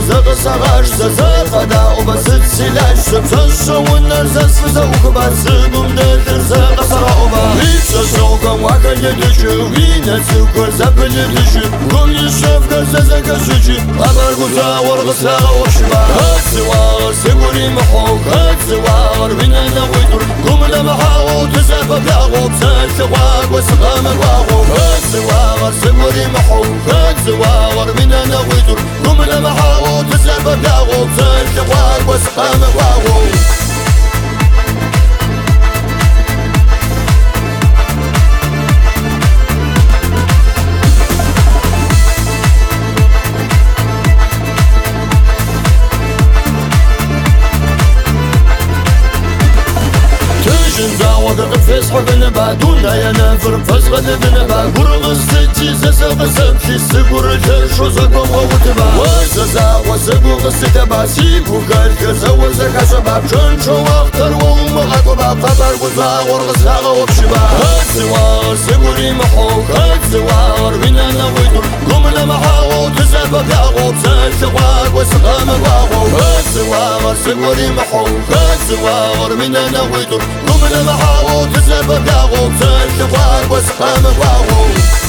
زغ صغاش زغدا وبسد سلاش سبسشو والنرزس فزوك بسبم دلر زغ صراوبا بيتسا سوكم واكل يدشو بينا سوكر زبل يدشو قم يشوف كرزة كشوشي قبر قزا ورغسا وشبا هاتسوار سيقولي محوك هاتسوار بينا نغيدر قم لمحاو تزابا بياغو بسال تواق وسقام الواغو هاتسوار سيقولي محوك هاتسوار بينا نغيدر قم لمحاو تزابا بياغو بسال تواق وسقام الواغو وقت فيس حقنا بعدونا يا نافر فسغنا بنبع قرغ السجي زازا غزاب في السقور الجيش وزاقوم غوتبع وزازا وزاقوغ الستبع سيبو قال كزا كشبع شنشو واختر ومغاقو بعطبر قزا ورغزا غوبشبع هاتسوار سيقولي محوك هاتسوار بينا نغيدر قمنا محاو تزابا بياغو بسال تواق وسقام الواغو هاتسوار سيقولي محوك هاتسوار بينا نغيدر قمنا محاو تزابا بياغو بسال تواق وسقام الواغو